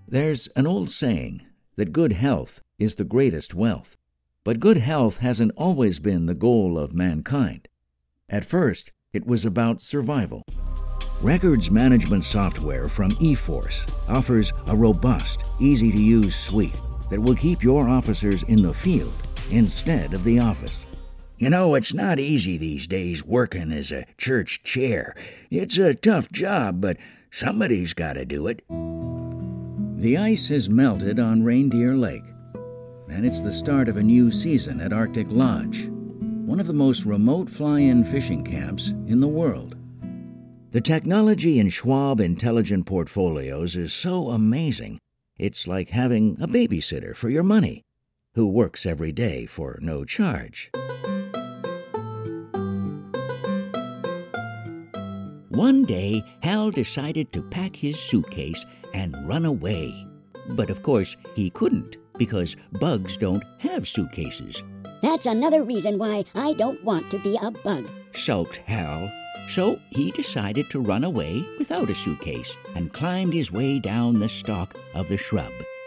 There's an old saying that good health is the greatest wealth. But good health hasn't always been the goal of mankind. At first, it was about survival. Records management software from eForce offers a robust, easy-to-use suite that will keep your officers in the field instead of the office. You know, it's not easy these days working as a church chair. It's a tough job, but somebody's got to do it. The ice has melted on Reindeer Lake, and it's the start of a new season at Arctic Lodge, one of the most remote fly-in fishing camps in the world. The technology in Schwab Intelligent Portfolios is so amazing, it's like having a babysitter for your money, who works every day for no charge. One day, Hal decided to pack his suitcase and run away. But of course, he couldn't, because bugs don't have suitcases. That's another reason why I don't want to be a bug, sulked Hal. So he decided to run away without a suitcase and climbed his way down the stalk of the shrub.